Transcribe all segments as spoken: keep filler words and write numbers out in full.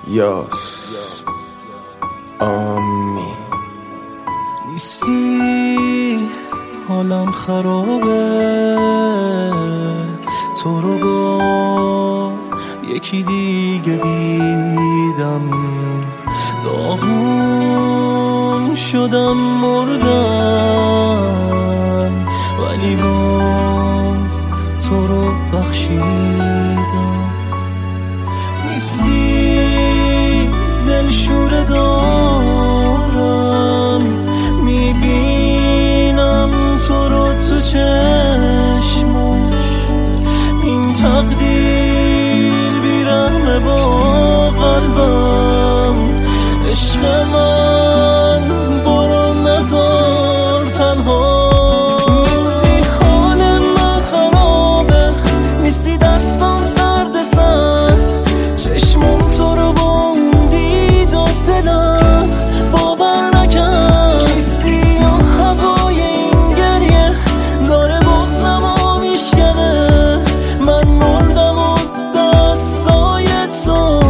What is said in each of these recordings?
یاس آمی نیستی حالم خرابه، تو رو با یکی دیگه دیدم، داغون شدم مردم، ولی باز تو رو بخشیدم. نیستی دلشوره دارم، میبینم تو رو تو چشماش، این تقدیر بیرحمه با قلبم. عشق من برو نذار تنها. نیستی حال من خرابه، نیستی دستان سرد سرد، چشمم تو رو بندید و دلم باور نکرد. نیستی و هوای این گریه داره بغزم و میشکنه، من مردم و دستای تو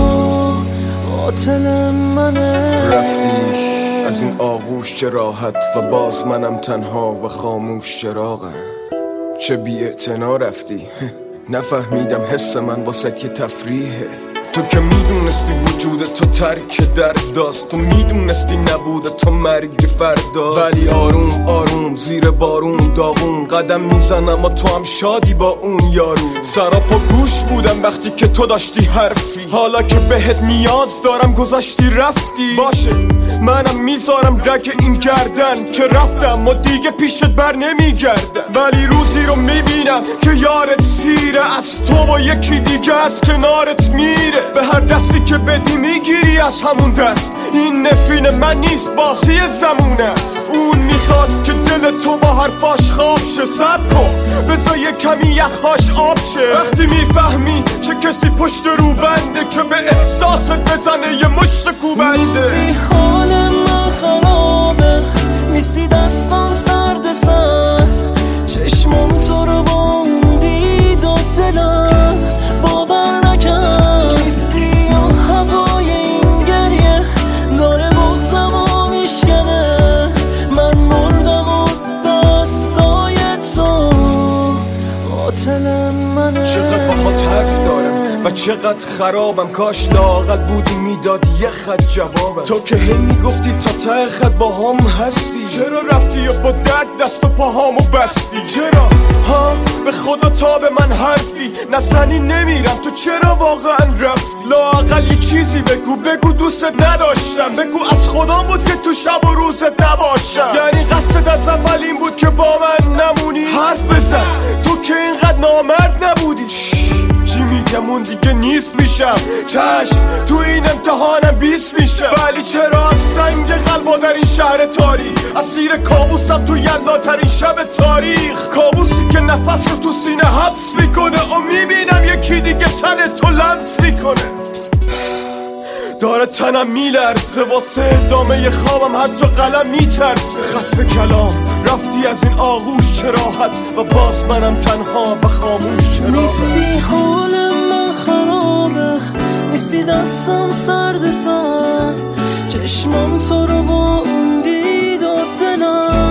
قاتل منه. رفتی از این آغوش چه راحت و باز منم تنها و خاموش چراغم. چه بی اعتنا رفتی، نفهمیدم حس من واسه که تفریحه. تو که میدونستی وجود تو ترک درد داست، تو میدونستی نبوده تو مرگ فردا، ولی آروم آروم زیر بارون داغون قدم میزنم و تو هم شادی با اون یارو. سراپا گوش بودم وقتی که تو داشتی حرفی، حالا که بهت نیاز دارم گذاشتی رفتی. باشه منم میذارم رگ این گردن که رفتم و دیگه پیشت بر نمیگردم، ولی روزی رو میبینم که یارت سیره، از تو با یکی دیگه از کنارت میره. به هر دستی که بدی میگیری از همون دست، این نفرین من نیست بازی زمونه. اون میخواد که دل تو با حرفاش خواب شه. صبر کن بذار یه کمی یخهاش آب شه. وقتی میفهمی چه کسی پشت رو بنده که به احساست بزنه یه مشت کوبنده. نیستی حال من خرابه، نیستی دستان سرد سرد، چشمم تو رو بندید و دلم باور نکرد. نیستی و هوای این گریه داره بغزم و میشکنه، من مردم و دستای تو قاتل منه. چقدر باهات حرف دارم و چقدر خرابم، کاش لااقل بودی میدادی یه خط جوابم. تو که هی میگفتی تا ته خط با هم هستی، چرا رفتی و با درد دست و پاهامو بستی؟ چرا ها به خدا تا به من حرفی نزنی نمیرم، تو چرا واقعا رفتی؟ لااقل یه چیزی بگو، بگو دوستت نداشتم، بگو از خودم بود که تو شب و روزت نباشم. یعنی قصدت از اول این بود که با من نمونی؟ حرف بزن تو که اینقدر نامرد نبودی. چی میگم اون دیگه نیست میشم، چشم تو این امتحانم بیست میشه، ولی چرا از سنگ قلبا در این شهر تاریک، اسیر کابوسم تو یلداترین شب تاریخ. کابوسی که نفس رو تو سینه حبس میکنه و میبینم یکی دیگه تن تو لمس میکنه. داره تنم میلرزه واسه ادامه خوابم، حتی قلم میترسه. ختم کلام رفتی از این آغوش چه راحت و باز منم تنها و خاموش چرا. نیستی حال من خرابه، نیستی دستم سرد سرد، چشمم تو رو بندید و دلم